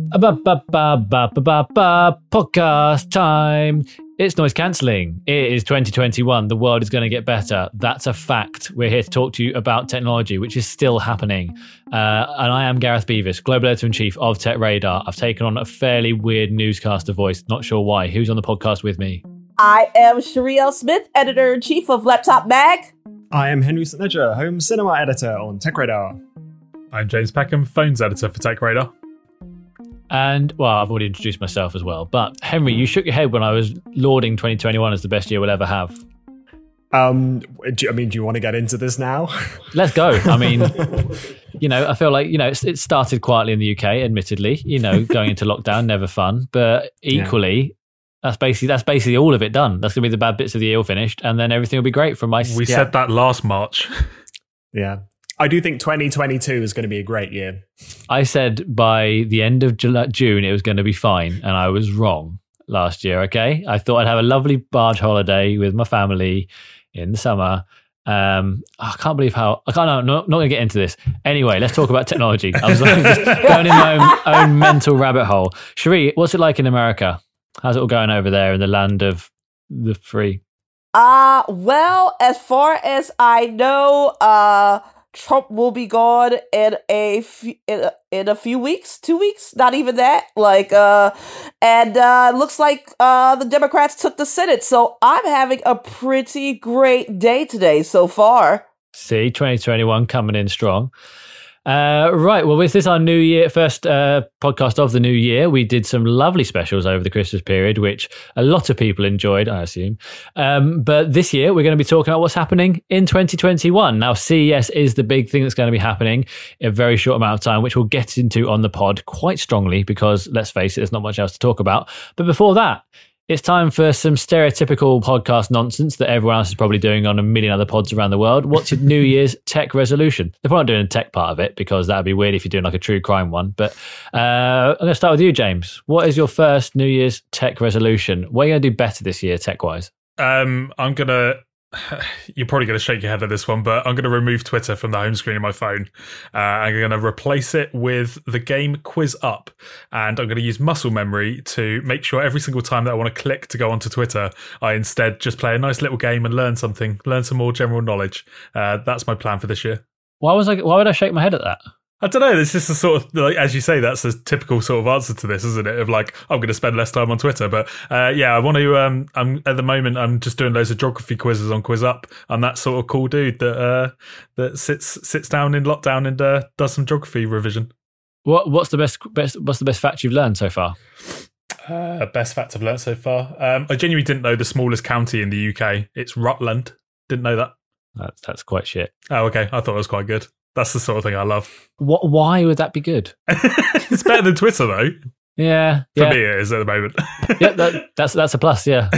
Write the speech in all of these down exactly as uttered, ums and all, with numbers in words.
Ba-ba-ba-ba-ba-ba-ba, podcast time. It's noise cancelling. It is twenty twenty-one. The world is going to get better. That's a fact. We're here to talk to you about technology, which is still happening. Uh, and I am Gareth Beavis, Global Editor-in-Chief of Tech Radar. I've taken on a fairly weird newscaster voice. Not sure why. Who's on the podcast with me? I am Cherie L. Smith, Editor-in-Chief of Laptop Mag. I am Henry Saint Ledger, Home Cinema Editor on Tech Radar. I'm James Peckham, Phones Editor for Tech Radar. And, well, I've already introduced myself as well. But, Henry, you shook your head when I was lauding twenty twenty-one as the best year we'll ever have. Um, do you, I mean, do you want to get into this now? Let's go. I mean, you know, I feel like, you know, it's, it started quietly in the U K, admittedly. You know, going into lockdown, never fun. But equally... Yeah. That's basically that's basically all of it done. That's going to be the bad bits of the year all finished, and then everything will be great from my... We yeah. said that last March. Yeah. I do think twenty twenty-two is going to be a great year. I said by the end of July, June it was going to be fine, and I was wrong last year, okay? I thought I'd have a lovely barge holiday with my family in the summer. Um, I can't believe how... I can't... I'm not, not going to get into this. Anyway, let's talk about technology. I was like, just going in my own, own mental rabbit hole. Cherie, what's it like in America? How's it all going over there in the land of the free? Uh, well, as far as I know, uh, Trump will be gone in a, f- in a in a few weeks, two weeks, not even that. Like, uh, and uh, looks like uh, the Democrats took the Senate. So I'm having a pretty great day today so far. See, twenty twenty-one coming in strong. Uh, right, well, this is our new year, first uh, podcast of the new year. We did some lovely specials over the Christmas period, which a lot of people enjoyed, I assume. Um, but this year, we're going to be talking about what's happening in twenty twenty-one. Now, C E S is the big thing that's going to be happening in a very short amount of time, which we'll get into on the pod quite strongly because, let's face it, there's not much else to talk about. But before that, it's time for some stereotypical podcast nonsense that everyone else is probably doing on a million other pods around the world. What's your New Year's tech resolution? They're probably not doing a tech part of it because that would be weird if you're doing like a true crime one. But uh, I'm going to start with you, James. What is your first New Year's tech resolution? What are you going to do better this year tech-wise? Um, I'm going to... You're probably going to shake your head at this one, but I'm going to remove Twitter from the home screen of my phone. Uh, I'm going to replace it with the game Quiz Up, and I'm going to use muscle memory to make sure every single time that I want to click to go onto Twitter, I instead just play a nice little game and learn something, learn some more general knowledge. Uh, that's my plan for this year. Why was I? Why would I shake my head at that? I don't know. It's just a sort of, like, as you say, that's a typical sort of answer to this, isn't it? Of like, I'm going to spend less time on Twitter. But uh, yeah, I want to, um, I'm at the moment, I'm just doing loads of geography quizzes on Quiz Up. I'm that sort of cool dude that uh, that sits sits down in lockdown and uh, does some geography revision. What What's the best, best What's the best fact you've learned so far? Uh, best fact I've learned so far. Um, I genuinely didn't know the smallest county in the U K. It's Rutland. Didn't know that. That's, that's quite shit. Oh, okay. I thought it was quite good. That's the sort of thing I love. What? Why would that be good? It's better than Twitter, though. Yeah, for yeah. me it is at the moment. Yeah, that, that's that's a plus. Yeah,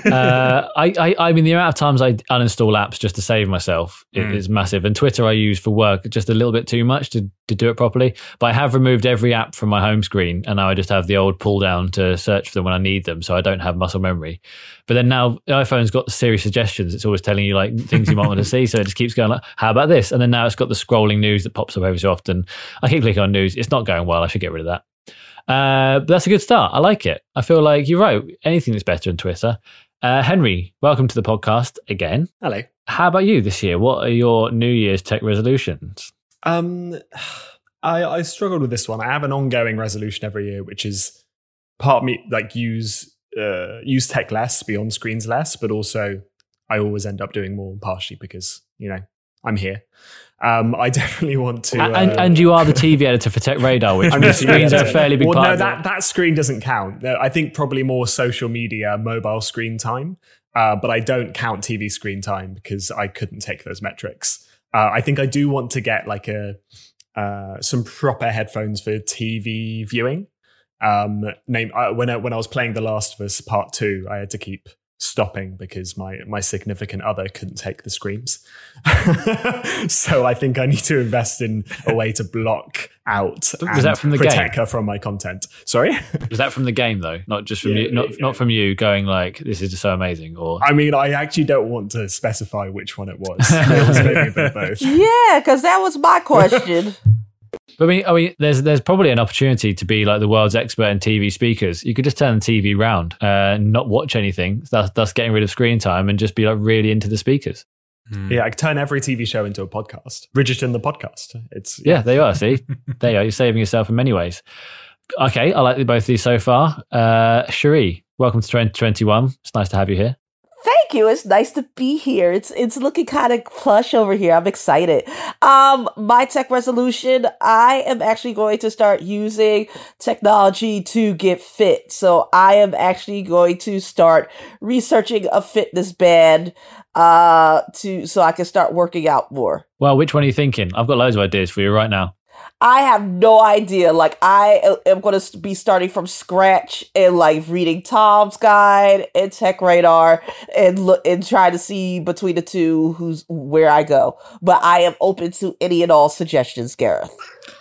uh, I, I I mean the amount of times I uninstall apps just to save myself mm. is massive. And Twitter I use for work just a little bit too much to to do it properly. But I have removed every app from my home screen, and now I just have the old pull down to search for them when I need them, so I don't have muscle memory. But then now the iPhone's got the Siri suggestions. It's always telling you like things you might want to see, so it just keeps going like, how about this? And then now it's got the scrolling news that pops up every so often. I keep clicking on news. It's not going well. I should get rid of that. Uh, but that's a good start. I like it. I feel like you're right. Anything that's better than Twitter. Uh, Henry, welcome to the podcast again. Hello. How about you this year? What are your New Year's tech resolutions? Um, I, I struggled with this one. I have an ongoing resolution every year, which is part of me like use uh, use tech less, be on screens less, but also I always end up doing more, partially because, you know, I'm here. Um, I definitely want to... Uh, and, and you are the T V editor for Tech Radar, which means screens are a fairly big well, part no, of that, it. that screen doesn't count. I think probably more social media, mobile screen time, uh, but I don't count T V screen time because I couldn't take those metrics. Uh, I think I do want to get like a uh, some proper headphones for T V viewing. Um, name uh, when I, when I was playing The Last of Us Part Two, I had to keep stopping because my my significant other couldn't take the screams. So I think I need to invest in a way to block out was and that from the protect game? her from my content. Sorry? Was that from the game though? Not just from Yeah, you, not yeah. not from you going like, this is just so amazing? Or I mean, I actually don't want to specify which one it was. It was maybe a bit of both. Yeah, because that was my question. But I mean, I mean, there's there's probably an opportunity to be like the world's expert in T V speakers. You could just turn the T V round, uh, not watch anything, thus, thus getting rid of screen time, and just be like really into the speakers. Hmm. Yeah, I could turn every T V show into a podcast. Bridgerton, the podcast. It's yeah, yeah there you are. See, there you are. You're saving yourself in many ways. Okay, I like both of these so far. Uh, Cherie, welcome to twenty twenty-one. It's nice to have you here. Thank you. It's nice to be here. It's it's looking kind of plush over here. I'm excited. Um, my tech resolution, I am actually going to start using technology to get fit. So I am actually going to start researching a fitness band uh to so I can start working out more. Well, which one are you thinking? I've got loads of ideas for you right now. I have no idea. Like, I am going to be starting from scratch and like reading Tom's Guide and Tech Radar and look and try to see between the two who's where I go. But I am open to any and all suggestions, Gareth.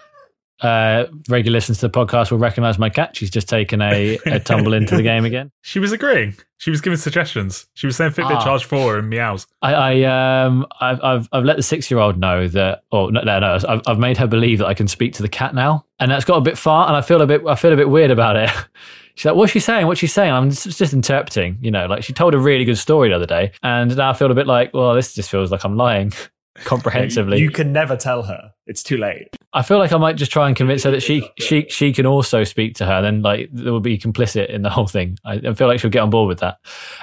Uh, regular listeners to the podcast will recognize my cat. She's just taken a, a tumble into the game again. She was agreeing. She was giving suggestions. She was saying Fitbit ah. charge four and meows. I, I um, I've, I've, I've let the six-year-old know that, or no, no, no I've, I've made her believe that I can speak to the cat now, and that's got a bit far, and I feel a bit, I feel a bit weird about it. She's like, "What's she saying? What's she saying?" I'm just, just interpreting, you know. Like, she told a really good story the other day, and now I feel a bit like, well, this just feels like I'm lying comprehensively. You can never tell her. It's too late. I feel like I might just try and convince her that she she she can also speak to her. Then like there will be complicit in the whole thing. I, I feel like she'll get on board with that.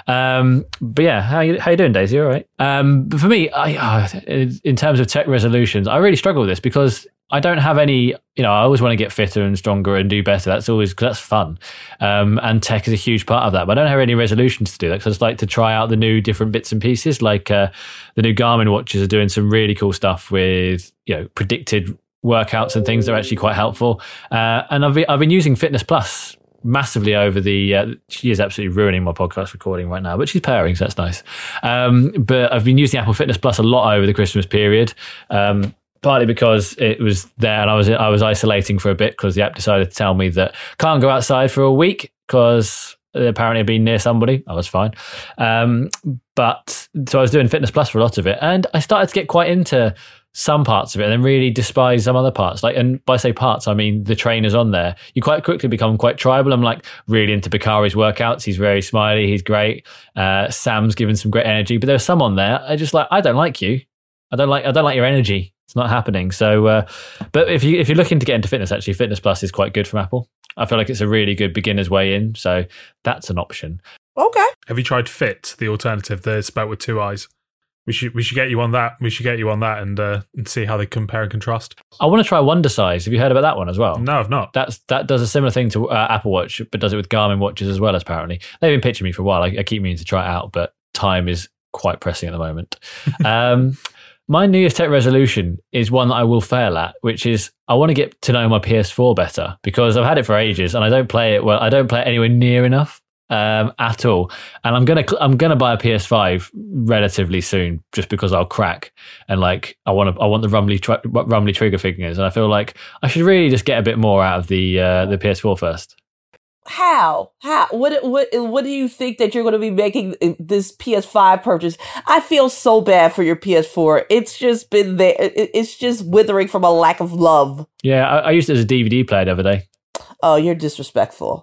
Um, but yeah, how you how you doing, Daisy? All right. Um, but for me, I uh, in terms of tech resolutions, I really struggle with this because I don't have any, you know, I always want to get fitter and stronger and do better. That's always, that's fun. Um, and tech is a huge part of that. But I don't have any resolutions to do that because I just like to try out the new different bits and pieces. Like uh, the new Garmin watches are doing some really cool stuff with, you know, predicted workouts and things that are actually quite helpful. Uh, and I've been, I've been using Fitness Plus massively over the, uh, she is absolutely ruining my podcast recording right now, but she's purring, so that's nice. Um, but I've been using Apple Fitness Plus a lot over the Christmas period. Um, Partly because it was there and I was I was isolating for a bit because the app decided to tell me that can't go outside for a week because apparently I'd been near somebody. I was fine. Um, but so I was doing Fitness Plus for a lot of it. And I started to get quite into some parts of it and then really despise some other parts. Like, and by say parts, I mean the trainers on there. You quite quickly become quite tribal. I'm like really into Bakari's workouts. He's very smiley. He's great. Uh, Sam's given some great energy. But there's some on there. I just like, I don't like you. I don't like I don't like your energy. It's not happening. So, uh, but if you if you're looking to get into fitness, actually, Fitness Plus is quite good from Apple. I feel like it's a really good beginner's way in. So that's an option. Okay. Have you tried Fit, the alternative, the spelt with two eyes? We should we should get you on that. We should get you on that and uh, and see how they compare and contrast. I want to try Wonder Size. Have you heard about that one as well? No, I've not. That's that does a similar thing to uh, Apple Watch, but does it with Garmin watches as well. As apparently, they've been pitching me for a while. I, I keep meaning to try it out, but time is quite pressing at the moment. um, My New Year's tech resolution is one that I will fail at, which is I want to get to know my P S four better because I've had it for ages and I don't play it well. I don't play it anywhere near enough um, at all. And I'm gonna I'm gonna buy a P S five relatively soon just because I'll crack and like I want to I want the rumbly tr- rumbly trigger fingers and I feel like I should really just get a bit more out of the uh, the P S four first. How? How? What? What? What do you think that you're going to be making this P S five purchase? I feel so bad for your P S four. It's just been there. It's just withering from a lack of love. Yeah, I, I used it as a D V D player the other day. Oh, you're disrespectful.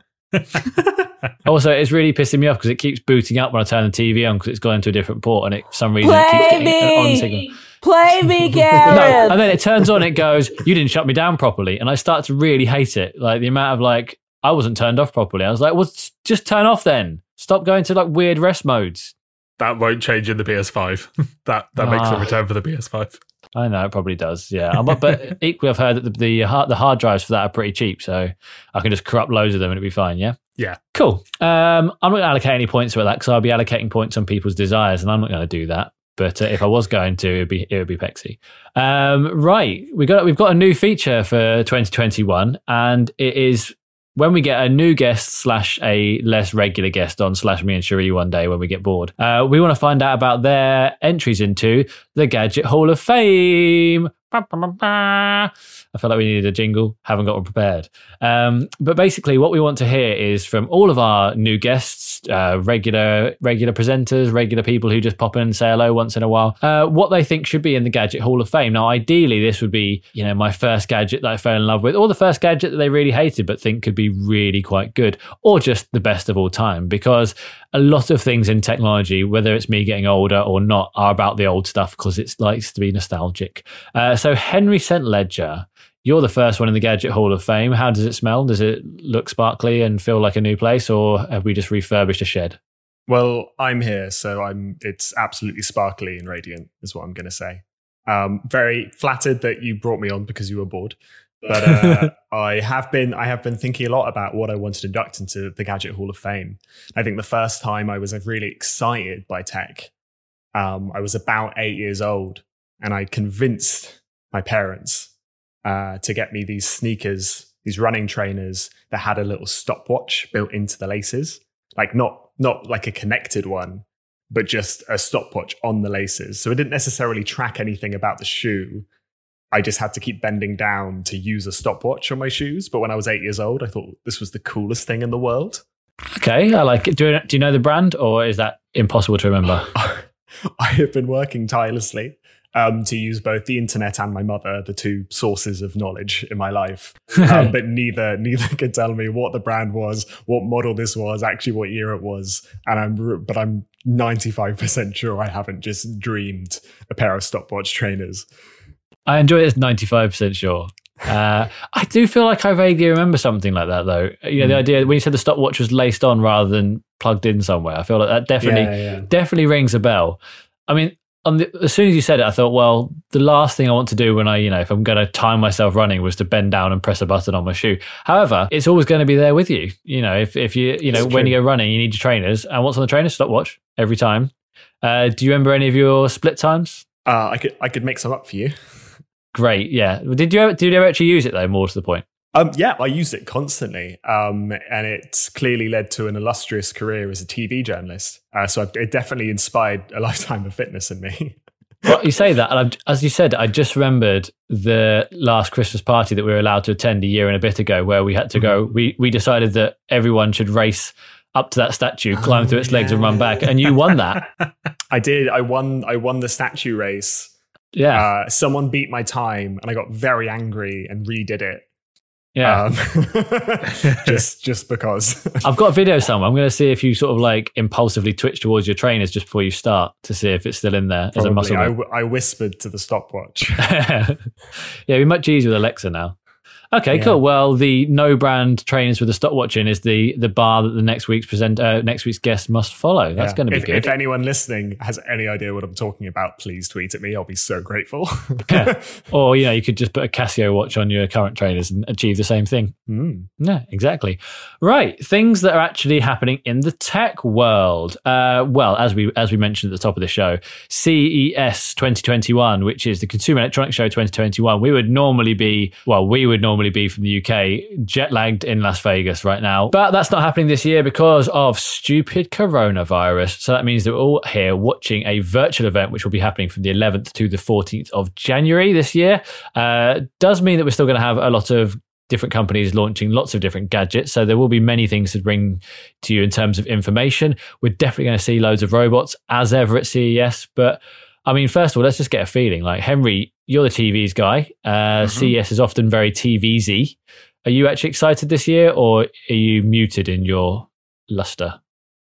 Also, it's really pissing me off because it keeps booting up when I turn the T V on because it's gone into a different port and it for some reason Play it keeps getting me! an on signal. Play me, Gareth! No, and then it turns on. It goes, "You didn't shut me down properly," and I start to really hate it. Like the amount of like. I wasn't turned off properly. I was like, well, just turn off then. Stop going to like weird rest modes. That won't change in the P S five. that that ah. makes a return for the P S five. I know, it probably does, yeah. But equally, I've heard that the, the, hard, the hard drives for that are pretty cheap, so I can just corrupt loads of them and it'll be fine, yeah? Yeah. Cool. Um, I'm not going to allocate any points for that because I'll be allocating points on people's desires, and I'm not going to do that. But uh, if I was going to, it'd be it would be Pexy. Um, right, we got we've got a new feature for twenty twenty-one, and it is when we get a new guest slash a less regular guest on slash me and Cherie one day when we get bored, uh, we want to find out about their entries into the Gadget Hall of Fame. I felt like we needed a jingle. Haven't got one prepared. Um, but basically, what we want to hear is from all of our new guests, uh, regular regular presenters, regular people who just pop in and say hello once in a while, uh, what they think should be in the Gadget Hall of Fame. Now, ideally, this would be, you know, my first gadget that I fell in love with, or the first gadget that they really hated but think could be really quite good, or just the best of all time. Because a lot of things in technology, whether it's me getting older or not, are about the old stuff because it likes to be nostalgic. Uh, so Henry Saint Ledger, you're the first one in the Gadget Hall of Fame. How does it smell? Does it look sparkly and feel like a new place, or have we just refurbished a shed? Well, I'm here, so I'm. It's absolutely sparkly and radiant, is what I'm going to say. Um, very flattered that you brought me on because you were bored, but uh, I have been. I have been thinking a lot about what I wanted to induct into the Gadget Hall of Fame. I think the first time I was really excited by tech, um, I was about eight years old, and I convinced my parents uh, to get me these sneakers, these running trainers that had a little stopwatch built into the laces, like not not like a connected one, but just a stopwatch on the laces. So it didn't necessarily track anything about the shoe. I just had to keep bending down to use a stopwatch on my shoes. But when I was eight years old, I thought this was the coolest thing in the world. Okay, I like it. Do you, do you know the brand, or is that impossible to remember? I have been working tirelessly um, to use both the internet and my mother, the two sources of knowledge in my life. Um, but neither neither could tell me what the brand was, what model this was, actually what year it was. And I'm but I'm ninety-five percent sure I haven't just dreamed a pair of stopwatch trainers. I enjoy it as ninety-five percent sure. Uh, I do feel like I vaguely remember something like that, though. You know, mm. the idea when you said the stopwatch was laced on rather than plugged in somewhere, I feel like that definitely yeah, yeah. definitely rings a bell. I mean, on the, as soon as you said it, I thought, well, the last thing I want to do when I, you know, if I'm going to time myself running was to bend down and press a button on my shoe. However, it's always going to be there with you. You know, if, if you, you know, it's when true. you go running, you need your trainers. And what's on the trainers? Stopwatch every time. Uh, do you remember any of your split times? Uh, I could, I could make some up for you. Great, yeah. Did you ever, did you ever actually use it though? More to the point. Um, yeah, I used it constantly, um, and it clearly led to an illustrious career as a T V journalist. Uh, so it definitely inspired a lifetime of fitness in me. Well, you say that, and I've, as you said, I just remembered the last Christmas party that we were allowed to attend a year and a bit ago, where we had to go. We we decided that everyone should race up to that statue, climb oh, through its yeah. legs, and run back. And you won that. I did. I won. I won the statue race. Yeah. Uh, someone beat my time, and I got very angry and redid it. Yeah. Um, just just because. I've got a video somewhere. I'm going to see if you sort of like impulsively twitch towards your trainers just before you start to see if it's still in there. Probably. As a muscle. I, w- I whispered to the stopwatch. Yeah, it'd be much easier with Alexa now. Okay, yeah. cool. Well, the no brand trainers with the stopwatch in is the the bar that the next week's present uh, next week's guest must follow. That's yeah. going to be if, good. If anyone listening has any idea what I'm talking about, please tweet at me. I'll be so grateful. Yeah. Or you know, you could just put a Casio watch on your current trainers and achieve the same thing. Mm. Yeah, exactly. Right, things that are actually happening in the tech world. Uh, well, as we as we mentioned at the top of the show, C E S twenty twenty-one, which is the Consumer Electronics Show twenty twenty-one. We would normally be well, we would normally be from the U K, jet lagged in Las Vegas right now. But that's not happening this year because of stupid coronavirus. So that means that we're all here watching a virtual event, which will be happening from the eleventh to the fourteenth of January this year. Uh, does mean that we're still going to have a lot of different companies launching lots of different gadgets. So there will be many things to bring to you in terms of information. We're definitely going to see loads of robots as ever at C E S. But I mean, first of all, let's just get a feeling. Like, Henry, you're the T Vs guy. Uh, mm-hmm. C E S is often very T V-y. Are you actually excited this year, or are you muted in your luster?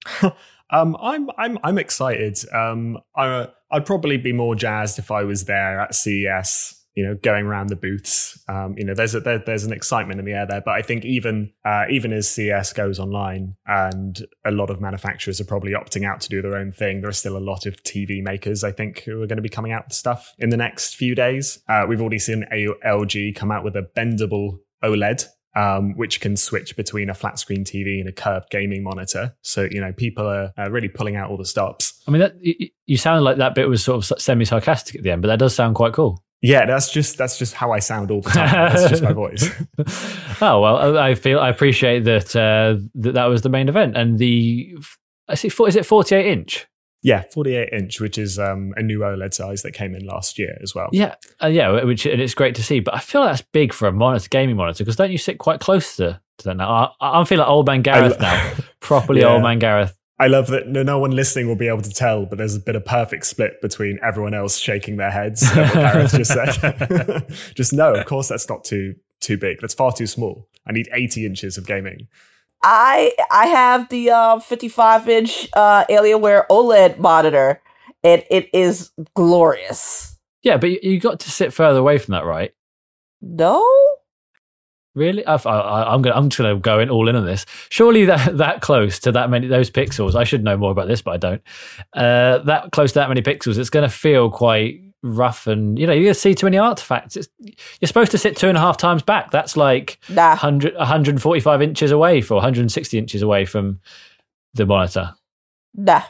um, I'm I'm I'm excited. Um, I, I'd probably be more jazzed if I was there at C E S. You know, going around the booths. Um, you know, there's a, there, there's an excitement in the air there. But I think even uh, even as C E S goes online, and a lot of manufacturers are probably opting out to do their own thing, there are still a lot of T V makers, I think, who are going to be coming out with stuff in the next few days. Uh, we've already seen L G come out with a bendable OLED, um, which can switch between a flat screen T V and a curved gaming monitor. So, you know, people are uh, really pulling out all the stops. I mean, that, you sounded like that bit was sort of semi-sarcastic at the end, but that does sound quite cool. Yeah, that's just that's just how I sound all the time. That's just my voice. Oh well, I feel I appreciate that uh, that that was the main event, and the I see is it forty-eight inch? Yeah, forty-eight inch, which is um, a new OLED size that came in last year as well. Yeah, uh, yeah, which and it's great to see. But I feel that's big for a monitor, gaming monitor, because don't you sit quite close to, to that now? I, I'm feeling like old man Gareth lo- now, properly Yeah. old man Gareth. I love that no, no one listening will be able to tell, but there's a bit of perfect split between everyone else shaking their heads at what Gareth just said. Just no, of course that's not too too big. That's far too small. I need eighty inches of gaming. I I have the uh, fifty-five inch uh, Alienware OLED monitor, and it is glorious. Yeah, but you, you got to sit further away from that, right? No? Really? I've, I, I, I'm gonna I'm just gonna go in all in on this. Surely that that close to that many those pixels. I should know more about this, but I don't. Uh, that close to that many pixels, it's going to feel quite rough, and you know you're going to see too many artifacts. It's, you're supposed to sit two and a half times back. That's like Nah. one hundred, one hundred forty-five inches away, for one hundred sixty inches away from the monitor. Nah.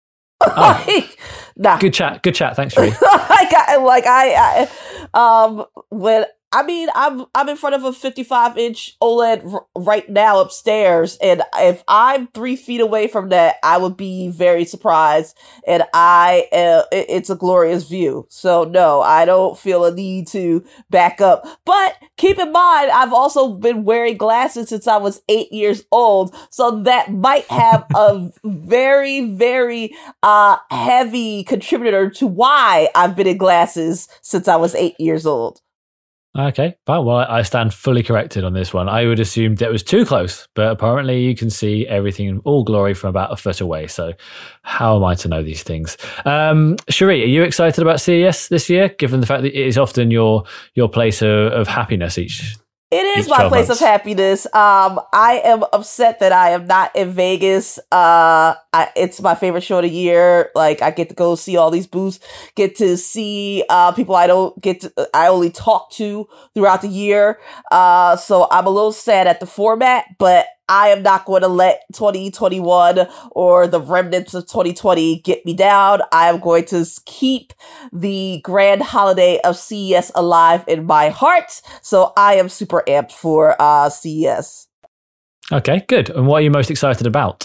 Oh. like, nah. Good chat. Good chat. Thanks, Ree. like I like I, I um when I mean I'm I'm in front of a fifty-five inch OLED r- right now upstairs, and if I'm three feet away from that, I would be very surprised. And I uh, it- it's a glorious view. So no, I don't feel a need to back up. But keep in mind, I've also been wearing glasses since I was eight years old, so that might have a very very uh heavy contributor to why I've been in glasses since I was eight years old. Okay, fine. Well, I stand fully corrected on this one. I would assume that was too close, but apparently you can see everything in all glory from about a foot away. So how am I to know these things? Um, Cherie, are you excited about C E S this year, given the fact that it is often your your place of, of happiness each? It is Each my twelve place months. of happiness. Um, I am upset that I am not in Vegas. Uh, I, it's my favorite show of the year. Like, I get to go see all these booths, get to see uh, people I don't get to, I only talk to throughout the year. Uh, so I'm a little sad at the format, but I am not going to let twenty twenty-one or the remnants of twenty twenty get me down. I am going to keep the grand holiday of C E S alive in my heart. So I am super amped for uh, C E S. Okay, good. And what are you most excited about?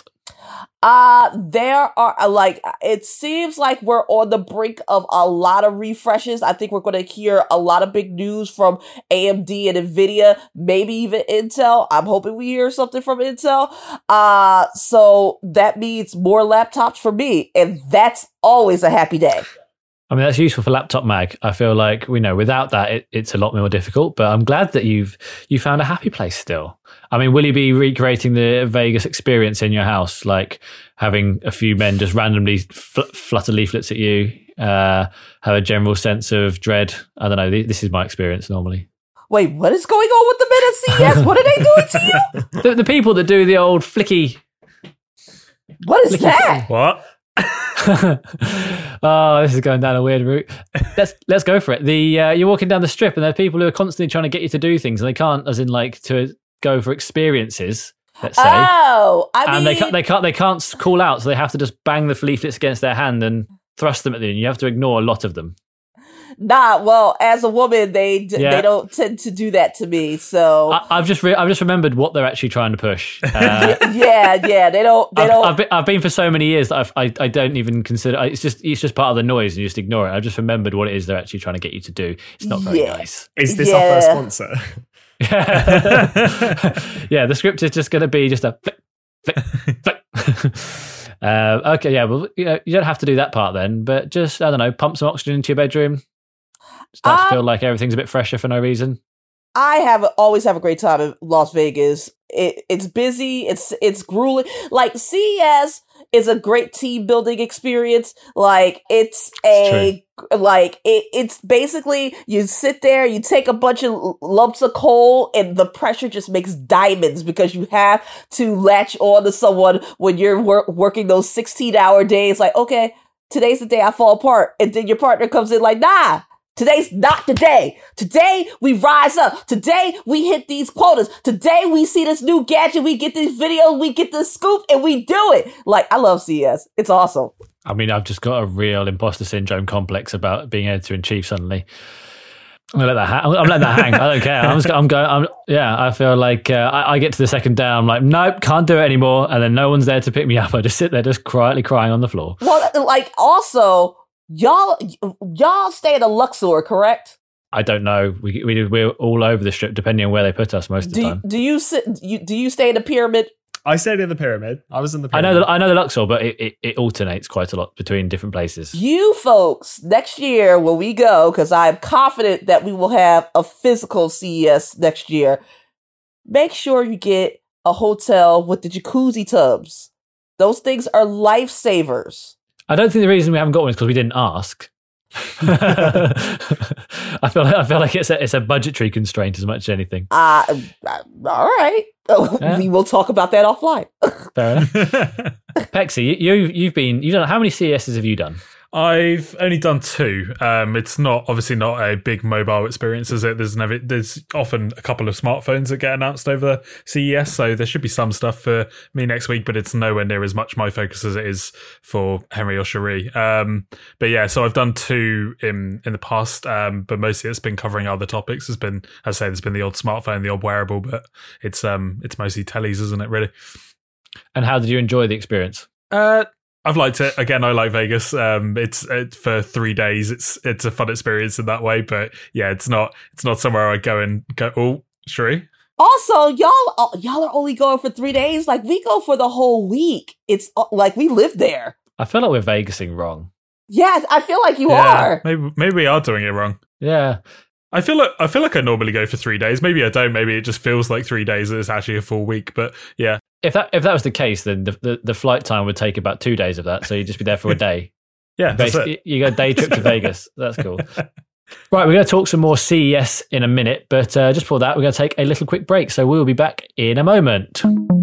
Uh, there are uh, like, it seems like we're on the brink of a lot of refreshes. I think we're going to hear a lot of big news from A M D and Nvidia, maybe even Intel. I'm hoping we hear something from Intel. Uh, so that means more laptops for me, and that's always a happy day. I mean, that's useful for Laptop Mag. I feel like, we know, without that, it, it's a lot more difficult, but I'm glad that you've you found a happy place still. I mean, will you be recreating the Vegas experience in your house, like having a few men just randomly fl- flutter leaflets at you, uh, have a general sense of dread? I don't know. This is my experience normally. Wait, what is going on with the men at C E S? What are they doing to you? The, the people that do the old flicky... What is that? What? Oh, this is going down a weird route. Let's let's go for it. The uh, you're walking down the strip, and there are people who are constantly trying to get you to do things, and they can't, as in like to go for experiences. Let's say, Oh, I mean, and they can't they can't they can't call out, so they have to just bang the leaflets against their hand and thrust them at you. And you have to ignore a lot of them. nah. Well, as a woman, they d- Yeah. they don't tend to do that to me. So I, I've just re- I've just remembered what they're actually trying to push. Uh, yeah, yeah, they don't they I've, don't. I've, been, I've been for so many years that I've, I I don't even consider it's just it's just part of the noise and you just ignore it. I've just remembered what it is they're actually trying to get you to do. It's not very Yeah. nice. Is this Yeah. our first sponsor? Yeah, the script is just going to be just a flick, flick, flick. Uh, okay, yeah, well, you know, you don't have to do that part then, but just, I don't know, pump some oxygen into your bedroom. Start Um, to feel like everything's a bit fresher for no reason. I have always have a great time in Las Vegas. It it's busy. It's it's grueling. Like C E S is a great team building experience. Like it's a like it it's basically you sit there, you take a bunch of l- lumps of coal, and the pressure just makes diamonds because you have to latch on to someone when you're wor- working those sixteen hour days. Like, okay, today's the day I fall apart, and then your partner comes in like, nah. Today's not the day. Today we rise up. Today we hit these quotas. Today we see this new gadget. We get these videos. We get this scoop and we do it. Like, I love C E S. It's awesome. I mean, I've just got a real imposter syndrome complex about being editor in chief suddenly. I'm gonna let that. Ha- I'm letting that hang. I don't care. I'm just. I'm going. I'm. Yeah. I feel like uh, I, I get to the second day. I'm like, nope, can't do it anymore. And then no one's there to pick me up. I just sit there, just quietly crying on the floor. Well, like also, y'all, y'all stay at a Luxor, correct? I don't know. We we we're all over the strip, depending on where they put us most of the do, time. Do you sit? You, do you stay in the pyramid? I stayed in the pyramid. I was in the I pyramid. know the, I know the Luxor, but it, it, it alternates quite a lot between different places. You folks, next year when we go, because I'm confident that we will have a physical C E S next year, make sure you get a hotel with the jacuzzi tubs. Those things are lifesavers. I don't think the reason we haven't got one is because we didn't ask. I feel like I feel like it's a it's a budgetary constraint as much as anything. Uh, uh all right. Yeah. We will talk about that offline. Fair enough. Pexi, you you've been you've done how many C E Ss have you done? I've only done two. Um, it's not obviously not a big mobile experience, is it? There's never there's often a couple of smartphones that get announced over C E S, so there should be some stuff for me next week, but it's nowhere near as much my focus as it is for Henry or Cherie. Um, but yeah, so I've done two in in the past, um, but mostly it's been covering other topics. There's been, as I say, there's been the old smartphone, the old wearable, but it's um it's mostly tellies, isn't it? Really. And how did you enjoy the experience? Uh. I've liked it. Again, I like Vegas. Um, it's it, for three days. It's it's a fun experience in that way. But yeah, it's not it's not somewhere I go and go. Oh, Cherie. Also, y'all y'all are only going for three days. Like we go for the whole week. It's uh, like we live there. I feel like we're Vegasing wrong. Yeah, I feel like you yeah, are. Maybe maybe we are doing it wrong. Yeah. I feel like I feel like I normally go for three days. Maybe I don't. Maybe it just feels like three days. And it's actually a full week. But yeah. If that if that was the case, then the, the, the flight time would take about two days of that. So you'd just be there for a day. Yeah, that's Basically, it. You go day trip to Vegas. That's cool. Right, we're going to talk some more C E S in a minute, but uh, just before that, we're going to take a little quick break. So we will be back in a moment.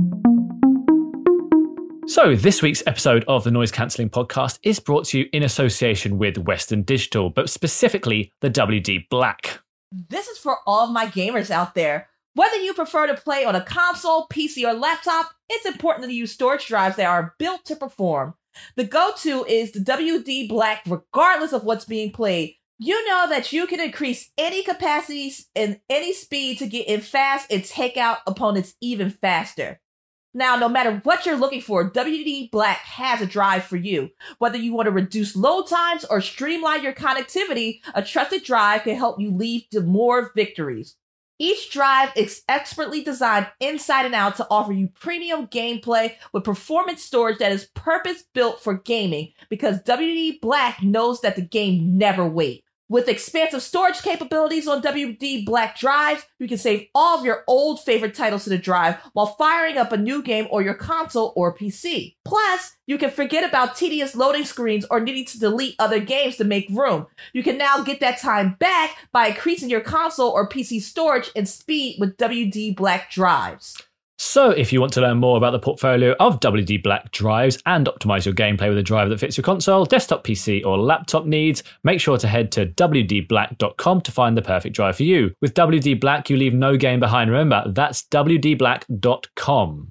So this week's episode of the Noise Cancelling Podcast is brought to you in association with Western Digital, but specifically the W D Black. This is for all of my gamers out there. Whether you prefer to play on a console, P C, or laptop, it's important to use storage drives that are built to perform. The go-to is the W D Black regardless of what's being played. You know that you can increase any capacities and any speed to get in fast and take out opponents even faster. Now, no matter what you're looking for, W D Black has a drive for you. Whether you want to reduce load times or streamline your connectivity, a trusted drive can help you lead to more victories. Each drive is expertly designed inside and out to offer you premium gameplay with performance storage that is purpose-built for gaming because W D Black knows that the game never waits. With expansive storage capabilities on W D Black drives, you can save all of your old favorite titles to the drive while firing up a new game or your console or P C. Plus, you can forget about tedious loading screens or needing to delete other games to make room. You can now get that time back by increasing your console or P C storage and speed with W D Black drives. So if you want to learn more about the portfolio of W D Black drives and optimize your gameplay with a driver that fits your console, desktop P C or laptop needs, make sure to head to w d black dot com to find the perfect drive for you. With W D Black, you leave no game behind. Remember, that's w d black dot com.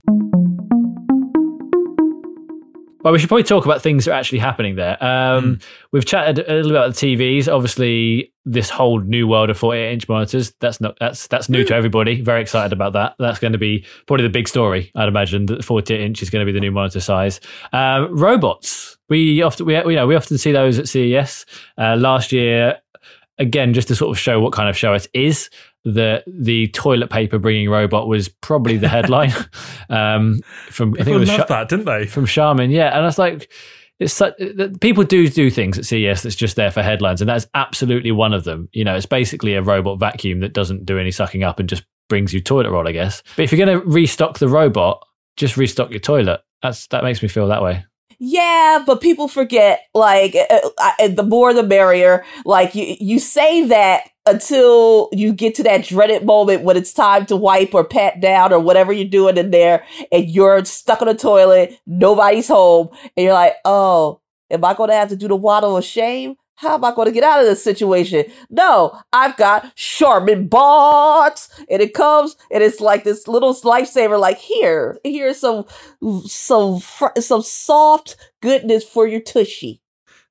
Well, we should probably talk about things that are actually happening there. Um, mm. We've chatted a little about the T Vs. Obviously, this whole new world of forty-eight inch monitors, that's not that's that's new to everybody. Very excited about that. That's going to be probably the big story, I'd imagine, that forty-eight inch is going to be the new monitor size. Um, robots. We often we, you know, we often see those at C E S. Uh, last year, again, just to sort of show what kind of show it is, the the toilet paper bringing robot was probably the headline. um, from I think it was loved Sha- that, didn't they? From Charmin, yeah, and I was like, it's such, people do do things at C E S that's just there for headlines, and that's absolutely one of them. You know, it's basically a robot vacuum that doesn't do any sucking up and just brings you toilet roll, I guess. But if you're going to restock the robot, just restock your toilet. That's that makes me feel that way. Yeah, but people forget, like, uh, the more the merrier. Like, you, you say that until you get to that dreaded moment when it's time to wipe or pat down or whatever you're doing in there, and you're stuck in the toilet, nobody's home, and you're like, oh, am I going to have to do the waddle of shame? How am I going to get out of this situation? No, I've got Charmin bots, and it comes, and it's like this little lifesaver. Like, here, here's some, some, fr- some soft goodness for your tushy.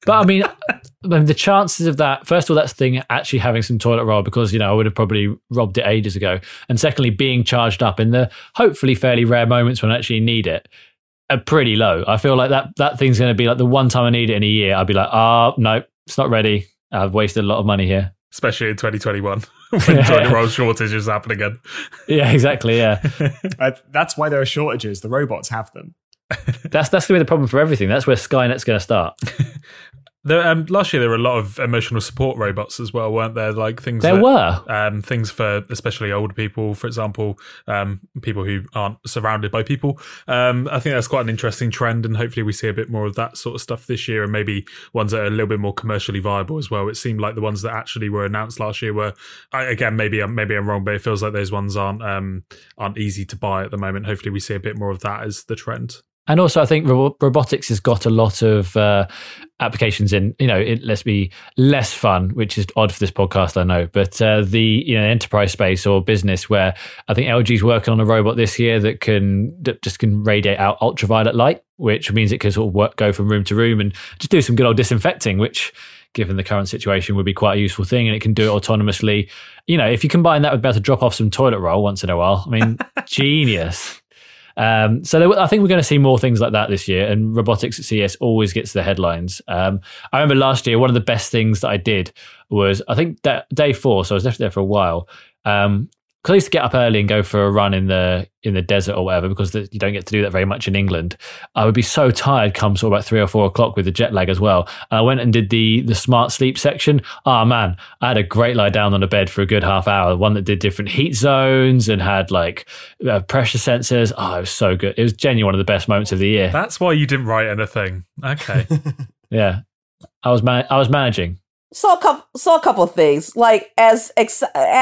But I mean, the chances of that, first of all, that's thing actually having some toilet roll because, you know, I would have probably robbed it ages ago. And secondly, being charged up in the hopefully fairly rare moments when I actually need it are pretty low. I feel like that that thing's going to be like the one time I need it in a year. I'll be like, oh, no, it's not ready. I've wasted a lot of money here. Especially in twenty twenty-one when Yeah. toilet roll shortages happen again. Yeah, exactly. Yeah. Uh, that's why there are shortages. The robots have them. That's that's going to be the problem for everything. That's where Skynet's going to start. There, um, last year there were a lot of emotional support robots as well, weren't there? Like things There that, were. um, things for especially older people, for example, um, people who aren't surrounded by people. Um, I think that's quite an interesting trend, and hopefully we see a bit more of that sort of stuff this year, and maybe ones that are a little bit more commercially viable as well. It seemed like the ones that actually were announced last year were, I, again, maybe I'm maybe I'm wrong, but it feels like those ones aren't um, aren't easy to buy at the moment. Hopefully we see a bit more of that as the trend. And also, I think ro- robotics has got a lot of uh, applications in, you know, it, let's be less fun, which is odd for this podcast, I know, but uh, the you know enterprise space or business where I think L G's working on a robot this year that can that just can radiate out ultraviolet light, which means it can sort of work, go from room to room and just do some good old disinfecting, which, given the current situation, would be quite a useful thing, and it can do it autonomously. You know, if you combine that with being able to drop off some toilet roll once in a while, I mean, genius. Um, so there, I think we're going to see more things like that this year, and robotics at C E S always gets the headlines. Um, I remember last year, one of the best things that I did was, I think that day four, so I was left there for a while, um, because I used to get up early and go for a run in the in the desert or whatever, because the, you don't get to do that very much in England. I would be so tired come sort of about three or four o'clock with the jet lag as well. And I went and did the the smart sleep section. Oh man, I had a great lie down on a bed for a good half hour. One that did different heat zones and had like uh, pressure sensors. Oh, it was so good. It was genuinely one of the best moments of the year. That's why you didn't write anything. Okay. Yeah, I was man- I was managing. So a couple, so a couple of things. Like as ex-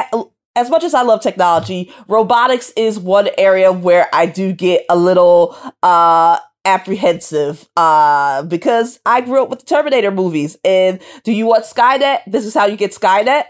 as much as I love technology, robotics is one area where I do get a little uh apprehensive uh because I grew up with the Terminator movies, and do you want Skynet? This is how you get Skynet.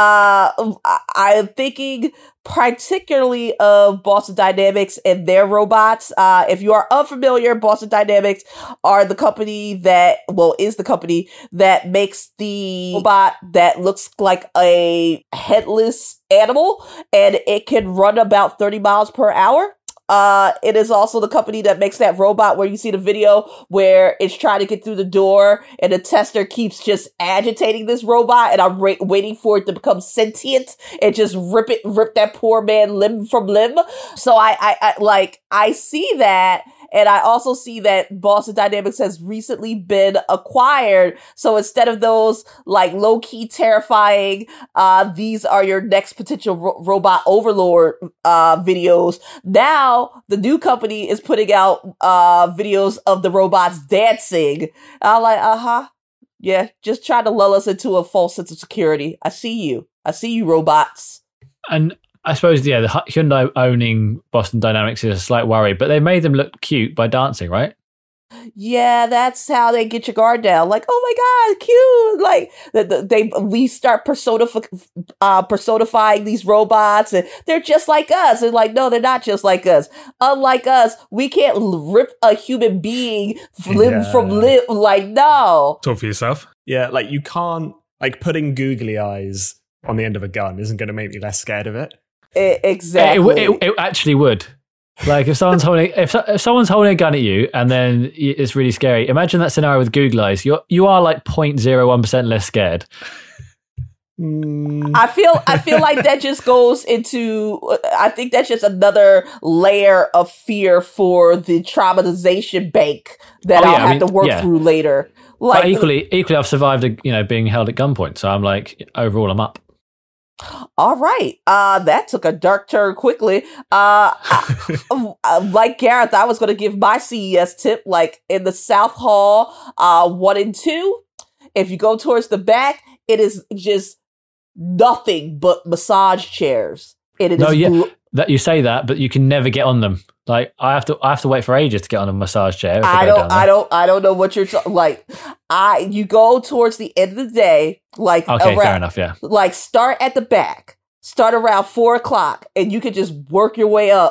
Uh I, I am thinking particularly of Boston Dynamics and their robots. Uh if you are unfamiliar, Boston Dynamics are the company that well is the company that makes the robot that looks like a headless animal, and it can run about thirty miles per hour. Uh, it is also the company that makes that robot where you see the video where it's trying to get through the door and the tester keeps just agitating this robot, and I'm ra- waiting for it to become sentient and just rip it, rip that poor man limb from limb. So I, I, I like, I see that. And I also see that Boston Dynamics has recently been acquired. So instead of those like low key terrifying, uh, these are your next potential ro- robot overlord, uh, videos. Now the new company is putting out, uh, videos of the robots dancing. I'm like, uh huh. Yeah. Just trying to lull us into a false sense of security. I see you. I see you, robots. And I suppose, yeah, the Hyundai owning Boston Dynamics is a slight worry, but they made them look cute by dancing, right? Yeah, that's how they get your guard down. Like, oh my god, cute! Like the, the, they, we start personif- uh, personifying these robots, and they're just like us. And like, no, they're not just like us. Unlike us, we can't rip a human being limb Yeah. from limb. Like, no. Talk for yourself. Yeah, like you can't, like putting googly eyes on the end of a gun isn't going to make me less scared of it. I- exactly. It, it, it actually would. Like if someone's holding if, if someone's holding a gun at you and then it's really scary. Imagine that scenario with Google Eyes. You you are like zero point zero one percent less scared. Mm, I feel I feel like that just goes into I think that's just another layer of fear for the traumatization bank that Oh, yeah, I'll I have mean, to work yeah. through later. Like But equally, equally, I've survived, a, you know, being held at gunpoint. So I'm like, overall, I'm up. all right, uh, that took a dark turn quickly. Uh, I, like Gareth, I was going to give my C E S tip. Like in the South Hall, uh, one and two. If you go towards the back, it is just nothing but massage chairs. And it No, is yeah, gl- that you say that, but you can never get on them. Like I have to, I have to wait for ages to get on a massage chair. if I go don't, down I there. don't, I don't know what you're ta- like. I you go towards the end of the day, like Okay, around, fair enough. Yeah. like start at the back, start around four o'clock, and you can just work your way up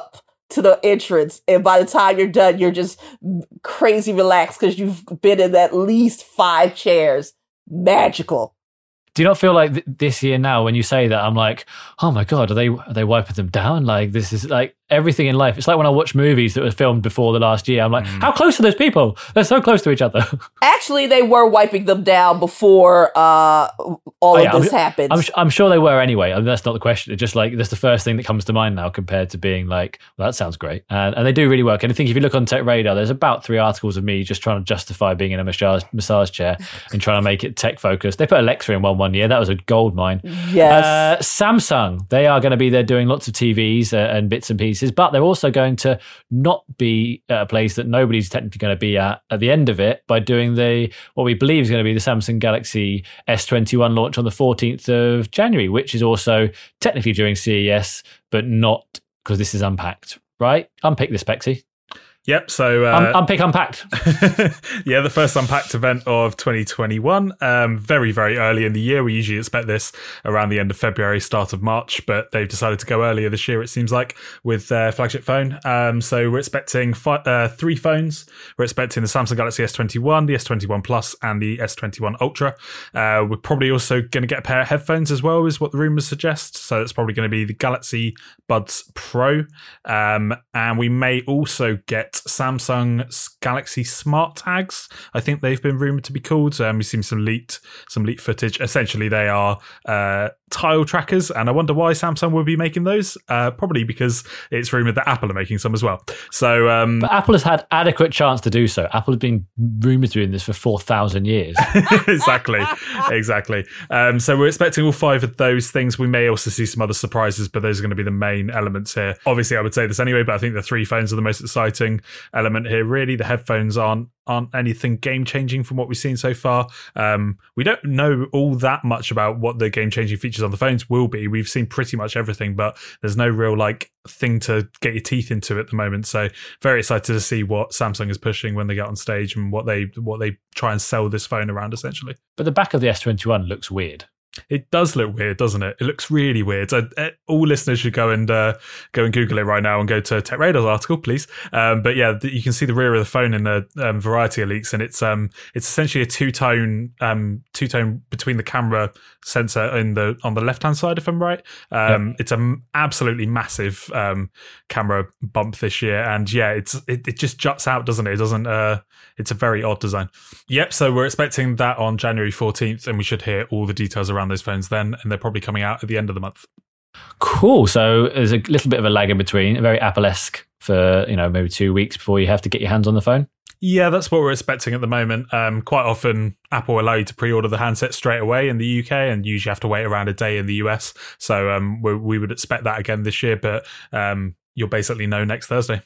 to the entrance, and by the time you're done, you're just crazy relaxed because you've been in at least five chairs. Magical. Do you not feel like th- this year now, when you say that, I'm like, oh my God, are they are they wiping them down? Like, this is like everything in life. It's like when I watch movies that were filmed before the last year. I'm like, mm. how close are those people? They're so close to each other. Actually, they were wiping them down before uh, all oh, yeah, of this I'm, happened. I'm, I'm sure they were anyway. I mean, that's not the question. It's just like, that's the first thing that comes to mind now compared to being like, well, that sounds great. And, and they do really work. And I think if you look on Tech Radar, there's about three articles of me just trying to justify being in a massage, massage chair and trying to make it tech focused. They put Alexa in one one year. That was a gold mine. Yes. Uh, Samsung, they are going to be there doing lots of T Vs uh, and bits and pieces, but they're also going to not be at a place that nobody's technically going to be at at the end of it by doing the what we believe is going to be the Samsung Galaxy S twenty-one launch on the fourteenth of January, which is also technically during C E S, but not because this is Unpacked, right? Unpick this, Pexy. Yep, so... Uh, Un- unpick Unpacked. Yeah, the first Unpacked event of twenty twenty-one. Um, very, very early in the year. We usually expect this around the end of February, start of March, but they've decided to go earlier this year, it seems like, with their flagship phone. Um, so we're expecting fi- uh, three phones. We're expecting the Samsung Galaxy S twenty-one, the S twenty-one Plus, and the S twenty-one Ultra. Uh, we're probably also going to get a pair of headphones as well, is what the rumours suggest. So it's probably going to be the Galaxy Buds Pro. Um, and we may also get Samsung Galaxy Smart Tags. I think they've been rumoured to be called. Um, we've seen some leaked, some leaked footage. Essentially, they are uh, tile trackers, and I wonder why Samsung would be making those. Uh, probably because it's rumoured that Apple are making some as well. So, um, but Apple has had adequate chance to do so. Apple has been rumoured to doing this for four thousand years. exactly, exactly. Um, so we're expecting all five of those things. We may also see some other surprises, but those are going to be the main elements here. Obviously, I would say this anyway, but I think the three phones are the most exciting element here. Really, the headphones aren't aren't anything game changing from what we've seen so far. Um, we don't know all that much about what the game changing features on the phones will be. We've seen pretty much everything, but there's no real like thing to get your teeth into at the moment. So very excited to see what Samsung is pushing when they get on stage and what they what they try and sell this phone around essentially. But the back of the S twenty-one looks weird. It does look weird, doesn't it? It looks really weird. So, uh, all listeners should go and uh, go and Google it right now and go to Tech Radar's article, please. Um, but yeah, you can see the rear of the phone in a um, variety of leaks, and it's um, it's essentially a two tone um, two tone between the camera sensor in the on the left hand side, if I'm right. Um, yep. It's an absolutely massive um, camera bump this year, and yeah, it's it, it just juts out, doesn't it? It doesn't. Uh, it's a very odd design. Yep. So we're expecting that on January fourteenth, and we should hear all the details around those phones then, and they're probably coming out at the end of the month. Cool. So there's a little bit of a lag in between, very Apple-esque for, you know, maybe two weeks before you have to get your hands on the phone. Yeah, that's what we're expecting at the moment. Um, quite often, Apple allow you to pre-order the handset straight away in the U K, and you usually have to wait around a day in the U S. So um, we, we would expect that again this year, but um, you'll basically know next Thursday.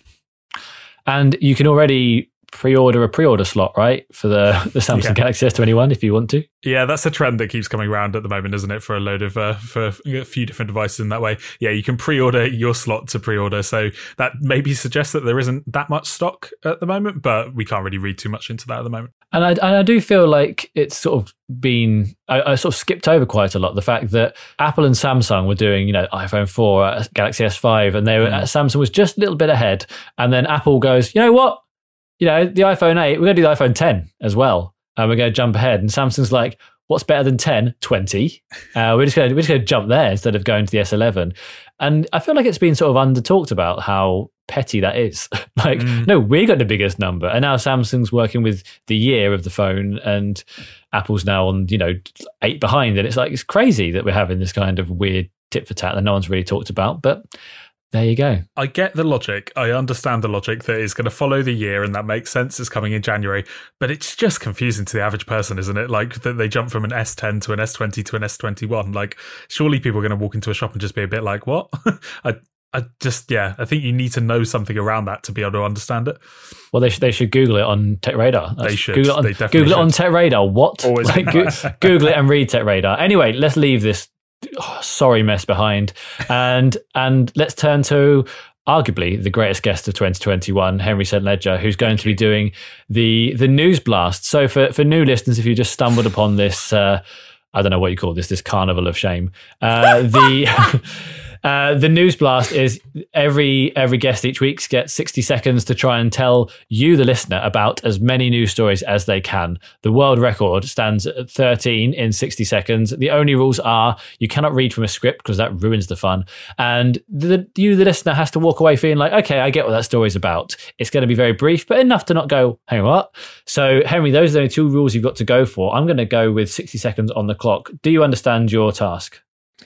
And you can already pre-order a pre-order slot, right, for the, the Samsung yeah. Galaxy S twenty-one if you want to. Yeah, that's a trend that keeps coming around at the moment, isn't it, for a load of uh, for a few different devices in that way. Yeah, you can pre-order your slot to pre-order, so that maybe suggests that there isn't that much stock at the moment, but we can't really read too much into that at the moment. And I, and I do feel like it's sort of been, I, I sort of skipped over quite a lot the fact that Apple and Samsung were doing, you know, iPhone four, uh, Galaxy S five, and they were, mm. uh, Samsung was just a little bit ahead, and then Apple goes, you know what? You know, the iPhone eight, we're going to do the iPhone ten as well. And we're going to jump ahead. And Samsung's like, what's better than ten? twenty. Uh, we're just going to, we're just going to jump there instead of going to the S eleven. And I feel like it's been sort of under talked about how petty that is. like, mm. no, we got the biggest number. And now Samsung's working with the year of the phone, and Apple's now on, you know, eight behind. And it's like, it's crazy that we're having this kind of weird tit for tat that no one's really talked about. But there you go. I get the logic. I understand the logic that it's going to follow the year, and that makes sense. It's coming in January, but it's just confusing to the average person, isn't it? Like that they jump from an S ten to an S twenty to an S twenty-one. Like, surely people are going to walk into a shop and just be a bit like, what? I, I just, yeah, I think you need to know something around that to be able to understand it. Well, they should they should Google it on Tech Radar. That's, they should. Google it on, they definitely Google should. it on Tech Radar. What? Always like, nice. go, Google it and read Tech Radar. Anyway, let's leave this oh, sorry mess behind, and and let's turn to arguably the greatest guest of twenty twenty-one, Henry Saint Ledger, who's going to be doing the the news blast. So for, for new listeners, if you just stumbled upon this, uh, I don't know what you call this, this carnival of shame, uh, the Uh, the news blast is every every guest each week gets sixty seconds to try and tell you, the listener, about as many news stories as they can. The world record stands at thirteen in sixty seconds. The only rules are you cannot read from a script because that ruins the fun. And the, you, the listener, has to walk away feeling like, okay, I get what that story's about. It's going to be very brief, but enough to not go, hang on, what? So, Henry, those are the only two rules you've got to go for. I'm going to go with sixty seconds on the clock. Do you understand your task?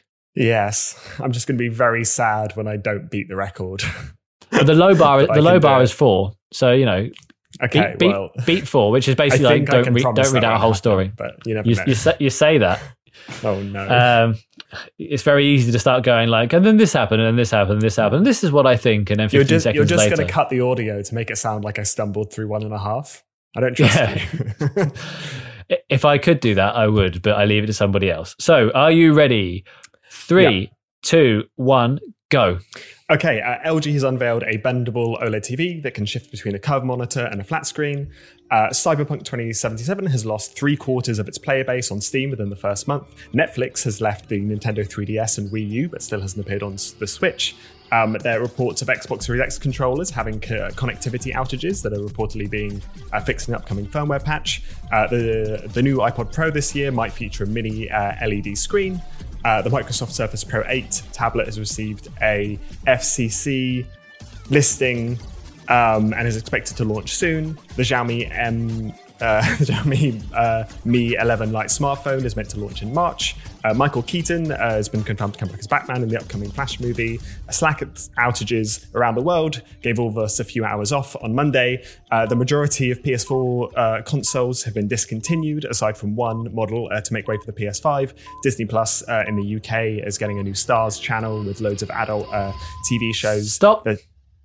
Yes, I'm just going to be very sad when I don't beat the record. But the low bar, the low bar is four. So, you know, okay, beat, well, beat, beat four, which is basically like don't, re- don't read out a whole story. But you never you, know. You, say, you say that. Oh, no. Um, it's very easy to start going like, and then this happened, and then this happened, and this happened. This is what I think. And then fifteen you're just, seconds you're just later. going to cut the audio to make it sound like I stumbled through one and a half. I don't trust Yeah. you. If I could do that, I would, but I leave it to somebody else. So, are you ready? Three, yeah. two, one, go. Okay, uh, L G has unveiled a bendable OLED T V that can shift between a curved monitor and a flat screen. Uh, Cyberpunk twenty seventy-seven has lost three quarters of its player base on Steam within the first month. Netflix has left the Nintendo three D S and Wii U, but still hasn't appeared on the Switch. Um, there are reports of Xbox Series X controllers having co- connectivity outages that are reportedly being uh, fixed in an upcoming firmware patch. Uh, the, the new iPod Pro this year might feature a mini uh, L E D screen. Uh, the Microsoft Surface Pro eight tablet has received a F C C listing um, and is expected to launch soon. The Xiaomi M, uh, the Xiaomi uh, Mi eleven Lite smartphone is meant to launch in March. Uh, Michael Keaton uh, has been confirmed to come back as Batman in the upcoming Flash movie. Slack outages around the world gave all of us a few hours off on Monday. Uh, the majority of P S four uh, consoles have been discontinued, aside from one model uh, to make way for the P S five. Disney Plus uh, in the U K is getting a new Stars channel with loads of adult uh, T V shows. Stop. That-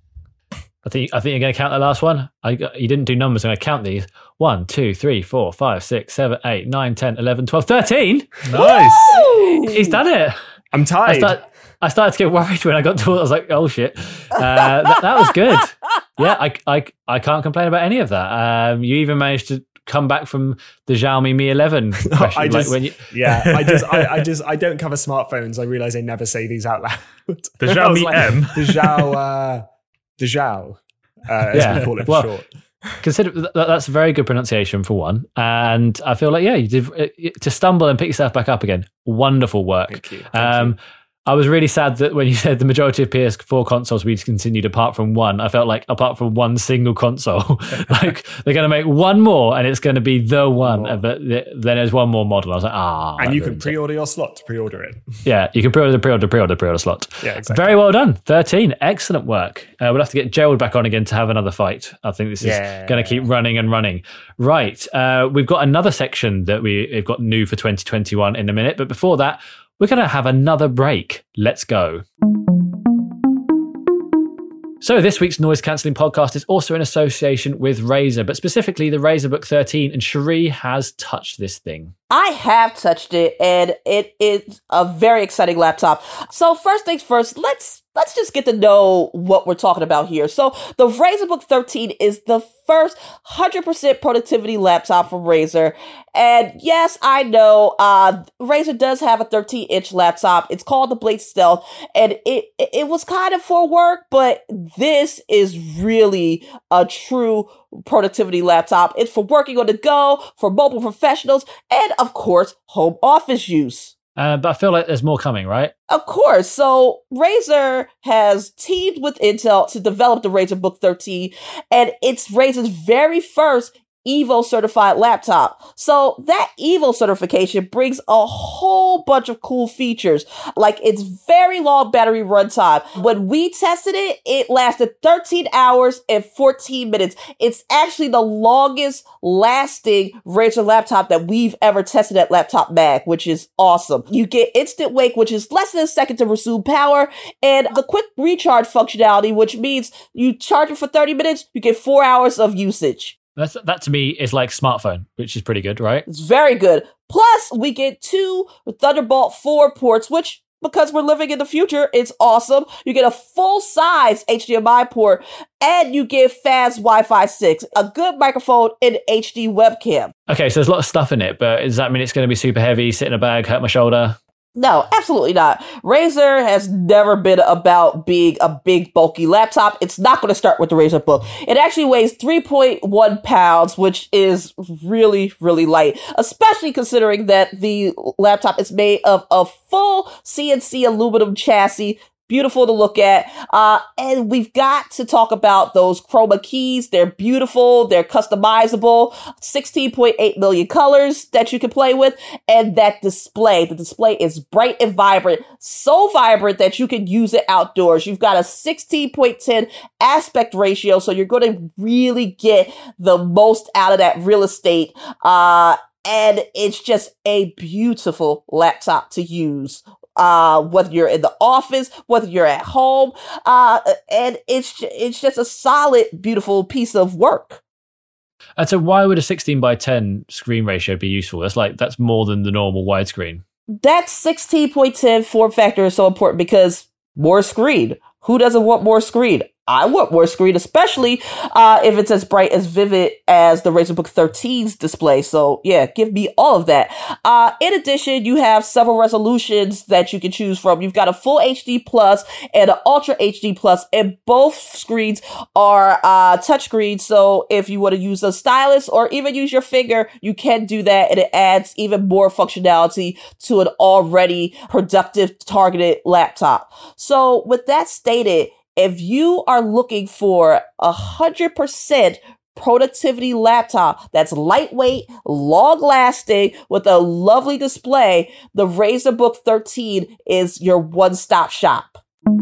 I think I think you're going to count the last one. I, you didn't do numbers. I'm going to count these. One, two, three, four, five, six, seven, eight, nine, ten, eleven, twelve, thirteen. Nice. Woo! He's done it. I'm I, tired. start, I started to get worried when I got to it. I was like, oh, shit. Uh, that, that was good. Yeah, I, I, I can't complain about any of that. Um, you even managed to come back from the Xiaomi Mi eleven question. I just, like when you, yeah, I just, I, I just, I don't cover smartphones. I realize I never say these out loud. The I was Xiaomi like, M. The Xiao, uh, the Xiao, uh, as Yeah, we call it for well, short. Consider that that's a very good pronunciation for one, and I feel like yeah, you did to stumble and pick yourself back up again. Wonderful work. Thank you. Thank um, you. I was really sad that when you said the majority of P S four consoles we discontinued apart from one, I felt like apart from one single console, like they're going to make one more and it's going to be the one, More. but then there's one more model. I was like, ah. And that you can ruins it. pre-order your slot to pre-order it. Yeah, you can pre-order the pre-order, pre-order, pre-order slot. Yeah, exactly. Very well done. thirteen. Excellent work. Uh, we'll have to get Gerald back on again to have another fight. I think this is Yeah. going to keep running and running. Right. Uh, we've got another section that we, we've got new for twenty twenty-one in a minute. But before that, we're going to have another break. Let's go. So this week's Noise Cancelling podcast is also in association with Razer, but specifically the Razer Book thirteen, and Cherie has touched this thing. I have touched it, and it is a very exciting laptop. So first things first, let's let's just get to know what we're talking about here. So the Razer Book thirteen is the first one hundred percent productivity laptop from Razer. And yes, I know uh, Razer does have a thirteen inch laptop. It's called the Blade Stealth, and it, it it was kind of for work, but this is really a true productivity laptop. It's for working on the go, for mobile professionals, and of course, home office use. Uh, but I feel like there's more coming, right? Of course. So Razer has teamed with Intel to develop the Razer Book thirteen, and it's Razer's very first Evo certified laptop. So that Evo certification brings a whole bunch of cool features, like its very long battery runtime. When we tested it, it lasted thirteen hours and fourteen minutes. It's actually the longest lasting Razer laptop that we've ever tested at Laptop Mag, which is awesome. You get instant wake, which is less than a second to resume power, and the quick recharge functionality, which means you charge it for thirty minutes, you get four hours of usage. That's, that to me is like smartphone, which is pretty good, right? It's very good. Plus, we get two Thunderbolt four ports, which, because we're living in the future, it's awesome. You get a full-size H D M I port, and you get fast Wi-Fi six, a good microphone, and H D webcam. Okay, so there's a lot of stuff in it, but does that mean it's going to be super heavy, sit in a bag, hurt my shoulder? No, absolutely not. Razer has never been about being a big, bulky laptop. It's not going to start with the Razer Book. It actually weighs three point one pounds, which is really, really light, especially considering that the laptop is made of a full C N C aluminum chassis. Beautiful to look at. Uh, and we've got to talk about those chroma keys. They're beautiful. They're customizable. sixteen point eight million colors that you can play with. And that display, the display is bright and vibrant. So vibrant that you can use it outdoors. You've got a sixteen point one zero aspect ratio. So you're going to really get the most out of that real estate. Uh, and it's just a beautiful laptop to use. Uh, whether you're in the office, whether you're at home, uh, and it's it's just a solid, beautiful piece of work. And so, why would a sixteen by ten screen ratio be useful? That's like that's more than the normal widescreen. That sixteen point one zero form factor is so important because more screen. Who doesn't want more screen? I want more screen, especially uh, if it's as bright, as vivid as the Razer Book thirteen's display. So yeah, give me all of that. Uh, in addition, you have several resolutions that you can choose from. You've got a full H D plus and an ultra H D plus, and both screens are uh, touchscreens. So if you want to use a stylus or even use your finger, you can do that, and it adds even more functionality to an already productive, targeted laptop. So with that stated, if you are looking for a hundred percent productivity laptop that's lightweight, long lasting, with a lovely display, the Razer Book thirteen is your one-stop shop.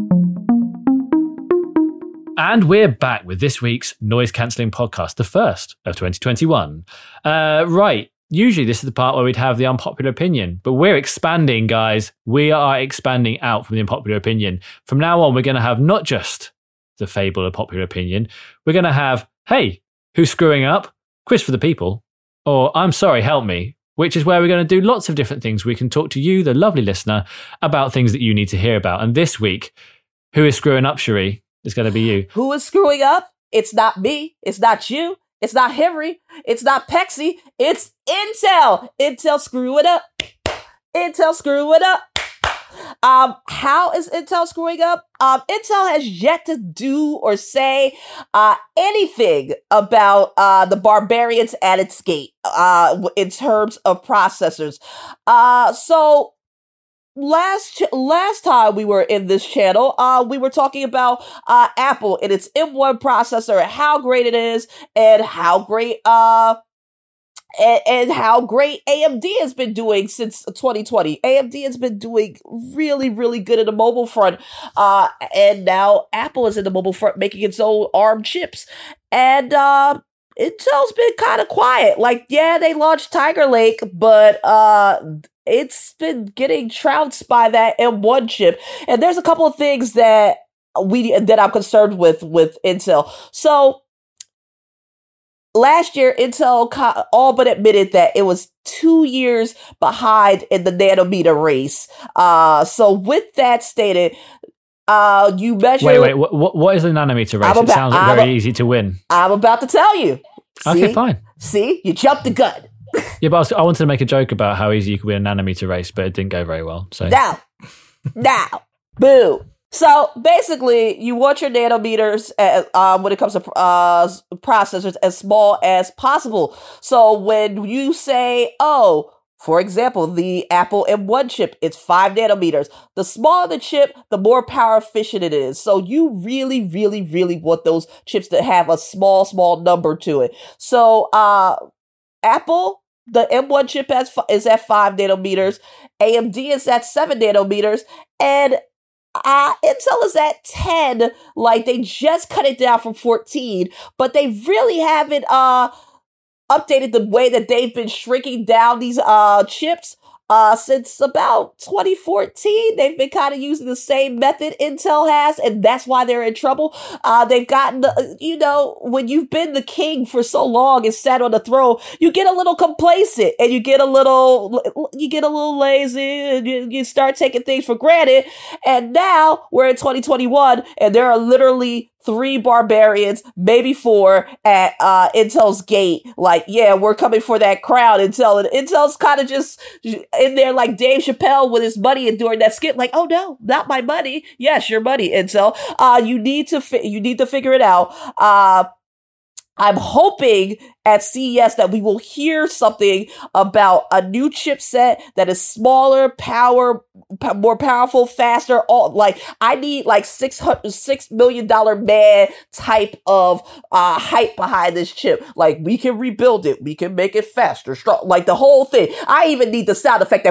And we're back with this week's noise cancelling podcast, the first of twenty twenty-one. Uh, right. Usually this is the part where we'd have the unpopular opinion, but we're expanding, guys. We are expanding out from the unpopular opinion. From now on, we're going to have not just the fable of popular opinion. We're going to have, hey, who's screwing up? Quiz for the people. Or I'm sorry, help me. Which is where we're going to do lots of different things. We can talk to you, the lovely listener, about things that you need to hear about. And this week, who is screwing up, Cherie? It's going to be you. Who is screwing up? It's not me. It's not you. It's not Henry. It's not Pexi. It's Intel. Intel screw it up. Intel screw it up. Um, how is Intel screwing up? Um, Intel has yet to do or say uh, anything about uh, the barbarians at its gate uh, in terms of processors. Uh, so Last last time we were in this channel, uh, we were talking about uh, Apple and its M one processor and how great it is, and how great uh and, and how great A M D has been doing since twenty twenty. A M D has been doing really, really good in the mobile front, uh, and now Apple is in the mobile front making its own ARM chips, and uh. Intel's been kind of quiet. Like, yeah, they launched Tiger Lake, but uh, it's been getting trounced by that M one chip. And there's a couple of things that we that I'm concerned with with Intel. So last year, Intel all but admitted that it was two years behind in the nanometer race. Uh, so with that stated, Uh, you measure. Wait, wait. What? What is a nanometer race? About, it sounds I'm very a, easy to win. I'm about to tell you. See? Okay, fine. See, you jumped the gun. Yeah, but I, was, I wanted to make a joke about how easy you could win a nanometer race, but it didn't go very well. So now, now, boo. So basically, you want your nanometers at, um, when it comes to uh, processors as small as possible. So when you say, oh, for example, the Apple M one chip, it's five nanometers. The smaller the chip, the more power efficient it is. So you really, really, really want those chips to have a small, small number to it. So uh, Apple, the M one chip has, is at five nanometers. A M D is at seven nanometers. And uh, Intel is at ten. Like, they just cut it down from fourteen. But they really haven't... Uh, updated the way that they've been shrinking down these uh chips uh since about twenty fourteen. They've been kind of using the same method Intel has, and that's why they're in trouble. Uh they've gotten, you know, when you've been the king for so long and sat on the throne, you get a little complacent, and you get a little you get a little lazy, and you, you start taking things for granted. And now we're in twenty twenty-one, and there are literally three barbarians, maybe four at uh, Intel's gate. Like, yeah, we're coming for that crown, Intel. And Intel's kind of just in there like Dave Chappelle with his money and during that skit, like, oh no, not my money. Yes, your money, Intel. Uh, you need to fi- you need to figure it out. Uh, I'm hoping at C E S that we will hear something about a new chipset that is smaller, power, p- more powerful, faster. All like I need like six hundred six million dollar man type of uh, hype behind this chip. Like we can rebuild it, we can make it faster, strong. Like the whole thing. I even need the sound effect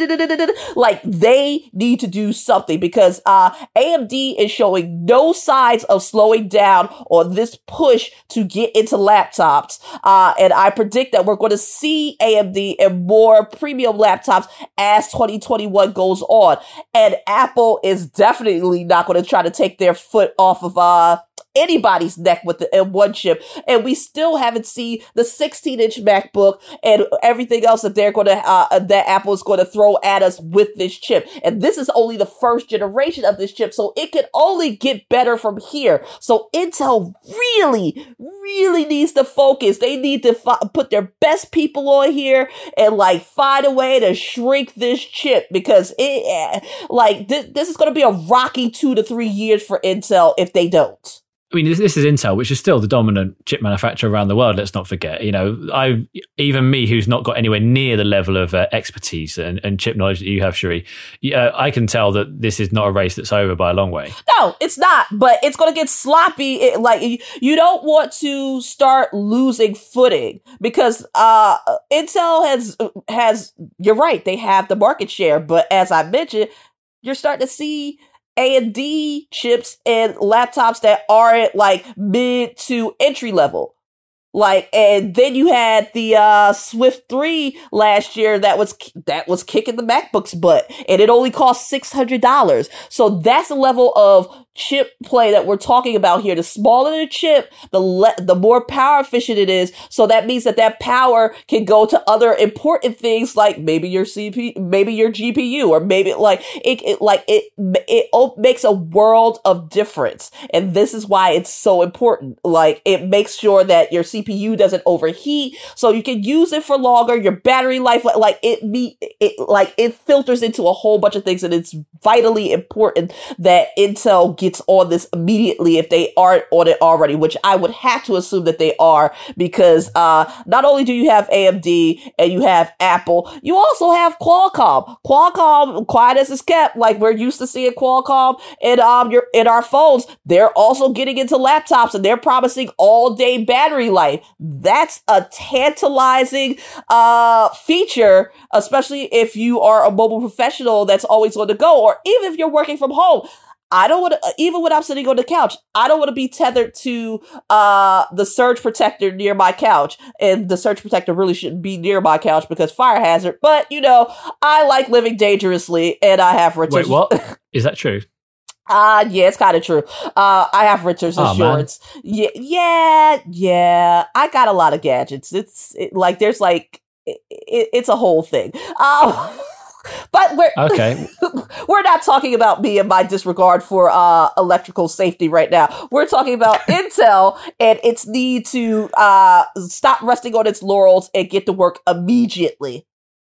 that like they need to do something because uh, A M D is showing no signs of slowing down on this push to get into laptops. Uh, and I predict that we're going to see A M D in more premium laptops as twenty twenty-one goes on. And Apple is definitely not going to try to take their foot off of uh, anybody's neck with the M one chip. And we still haven't seen the sixteen inch MacBook and everything else that they're going to, uh, that Apple is going to throw at us with this chip. And this is only the first generation of this chip, so it can only get better from here. So Intel really, really needs to focus. They need to fi- put their best people on here and like find a way to shrink this chip because it, like, th- this is going to be a rocky two to three years for Intel if they don't. I mean, this, this is Intel, which is still the dominant chip manufacturer around the world. Let's not forget. You know, I even me, who's not got anywhere near the level of uh, expertise and, and chip knowledge that you have, Cherie, uh, I can tell that this is not a race that's over by a long way. No, it's not. But it's going to get sloppy. It, like you don't want to start losing footing because uh, Intel has has. You're right. They have the market share, but as I mentioned, you're starting to see A M D chips and laptops that aren't like mid to entry level. Like, and then you had the uh, Swift three last year that was that was kicking the MacBook's butt, and it only cost six hundred dollars. So that's the level of chip play that we're talking about here. The smaller the chip, the le- the more power efficient it is. So that means that that power can go to other important things like maybe your C P U, maybe your G P U, or maybe like it, it like it it makes a world of difference. And this is why it's so important. Like it makes sure that your C P U doesn't overheat, so you can use it for longer. Your battery life, like, like it me it like it filters into a whole bunch of things, and it's vitally important that Intel gets on this immediately if they aren't on it already, which I would have to assume that they are, because uh, not only do you have A M D and you have Apple, you also have Qualcomm. Qualcomm, quiet as it's kept, like we're used to seeing Qualcomm in um your in our phones. They're also getting into laptops, and they're promising all day battery life. That's a tantalizing uh feature, especially if you are a mobile professional that's always on the go, or even if you're working from home. I don't want to, even when I'm sitting on the couch, I don't want to be tethered to uh, the surge protector near my couch. And the surge protector really shouldn't be near my couch because fire hazard. But, you know, I like living dangerously, and I have Richard's. Wait, what? Is that true? Uh, yeah, it's kind of true. Uh, I have Richard's oh, insurance. Man. Yeah, yeah, yeah. I got a lot of gadgets. It's it, like, there's like, it, it, it's a whole thing. Um, But we're okay. we're not talking about me and my disregard for uh, electrical safety right now. We're talking about Intel and its need to uh, stop resting on its laurels and get to work immediately.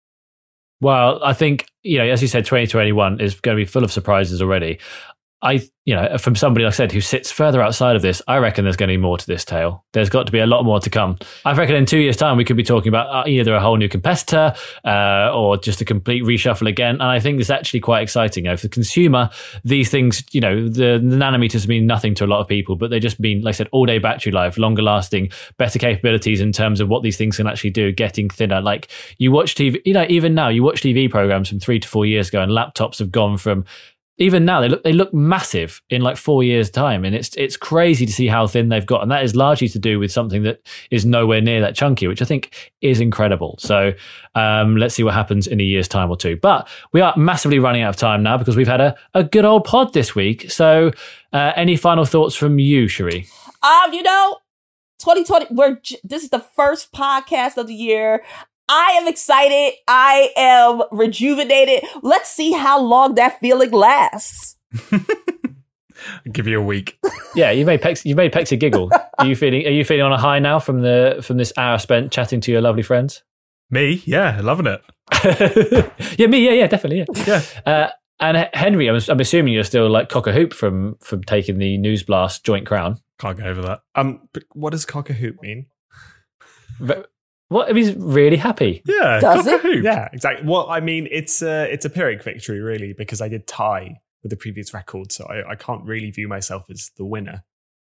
Well, I think, you know, as you said, twenty twenty-one is going to be full of surprises already. I, you know, from somebody, like I said, who sits further outside of this, I reckon there's going to be more to this tale. There's got to be a lot more to come. I reckon in two years' time, we could be talking about either a whole new competitor uh, or just a complete reshuffle again. And I think it's actually quite exciting. You know, for the consumer, these things, you know, the, the nanometers mean nothing to a lot of people, but they just mean, like I said, all day battery life, longer lasting, better capabilities in terms of what these things can actually do, getting thinner. Like you watch T V, you know, even now you watch T V programs from three to four years ago, and laptops have gone from, even now, they look they look massive in like four years' time, and it's it's crazy to see how thin they've got, and that is largely to do with something that is nowhere near that chunky, which I think is incredible. So um, let's see what happens in a year's time or two. But we are massively running out of time now because we've had a, a good old pod this week. So uh, any final thoughts from you, Cherie? Um, you know, twenty twenty. We're this is the first podcast of the year. I am excited. I am rejuvenated. Let's see how long that feeling lasts. I'll give you a week. Yeah, you made Pex, you made Pexy giggle. Are you feeling? Are you feeling on a high now from the from this hour spent chatting to your lovely friends? Me, yeah, loving it. yeah, me, yeah, yeah, definitely, yeah. Yeah. Uh, and Henry, I'm, I'm assuming you're still like cock a hoop from from taking the News Blast joint crown. Can't get over that. Um, but what does cock a hoop mean? But, what? I mean, he's really happy. Yeah, Does cock a it? hoop. Yeah, exactly. Well, I mean, it's a it's a Pyrrhic victory, really, because I did tie with the previous record, so I, I can't really view myself as the winner.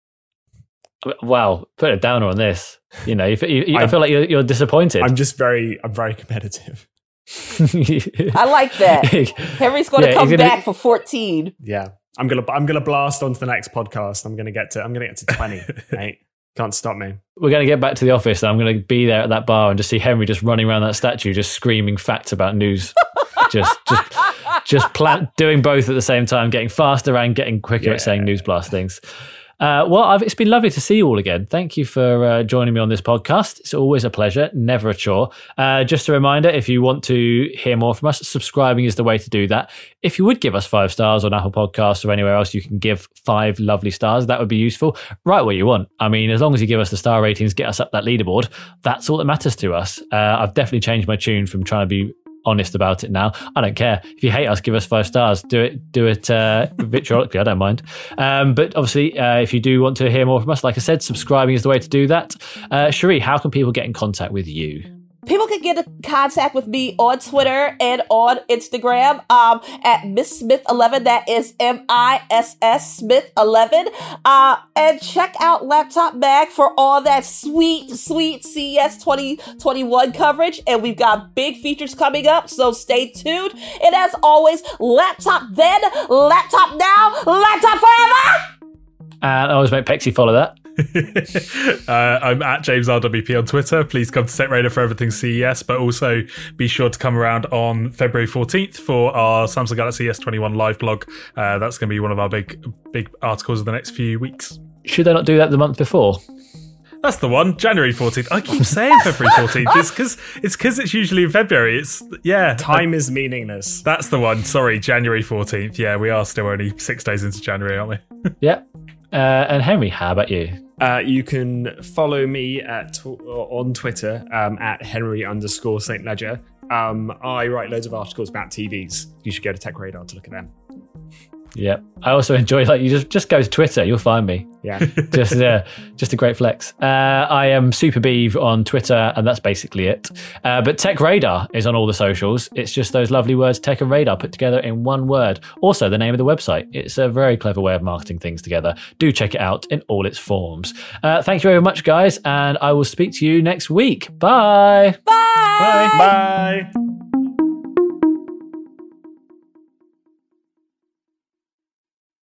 Wow, put a downer on this. You know, you, you, I feel like you're, you're disappointed. I'm just very, I'm very competitive. I like that. Henry's going to Yeah, come he's gonna- back for fourteen. Yeah, I'm gonna, I'm gonna blast onto the next podcast. I'm gonna get to, I'm gonna get to twenty. Mate, can't stop me. We're going to get back to the office, and I'm going to be there at that bar and just see Henry just running around that statue, just screaming facts about news. just, just, just plan- doing both at the same time, getting faster and getting quicker Yeah. at saying News Blast things. Uh, well, I've, it's been lovely to see you all again. Thank you for uh, joining me on this podcast. It's always a pleasure, never a chore. Uh, just a reminder, if you want to hear more from us, subscribing is the way to do that. If you would give us five stars on Apple Podcasts or anywhere else, you can give five lovely stars. That would be useful. Right where you want. I mean, as long as you give us the star ratings, get us up that leaderboard, that's all that matters to us. Uh, I've definitely changed my tune from trying to be honest about it now. I don't care. If you hate us, give us five stars. Do it do it uh, vitriolically. I don't mind. Um, but obviously, uh, if you do want to hear more from us, like I said, subscribing is the way to do that. Uh, Cherie, how can people get in contact with you? People can get in contact with me on Twitter and on Instagram um, at Miss Smith eleven. That is M I S S Smith eleven. Uh, and check out Laptop Mag for all that sweet, sweet C E S twenty twenty-one coverage. And we've got big features coming up, so stay tuned. And as always, laptop then, laptop now, laptop forever! And I always make Pexy follow that. uh, I'm at James R W P on Twitter. Please come to Tech Radar for everything C E S, but also be sure to come around on February fourteenth for our Samsung Galaxy S twenty-one live blog. Uh, that's going to be one of our big, big articles of the next few weeks. Should they not do that the month before? That's the one, January fourteenth. I keep saying February fourteenth. It's because it's because it's usually in February. It's yeah. Time is meaningless. That's the one. Sorry, January fourteenth. Yeah, we are still only six days into January, aren't we? Yeah. Uh, and Henry, how about you? Uh, you can follow me at on Twitter um, at Henry underscore Saint Ledger. Um, I write loads of articles about T Vs. You should go to Tech Radar to look at them. Yeah. I also enjoy, like, you just, just go to Twitter, you'll find me. Yeah. just uh, just a great flex. Uh, I am Super Beeve on Twitter, and that's basically it. Uh, but Tech Radar is on all the socials. It's just those lovely words, Tech and Radar, put together in one word. Also, the name of the website. It's a very clever way of marketing things together. Do check it out in all its forms. Uh, thank you very much, guys, and I will speak to you next week. Bye. Bye! Bye. Bye.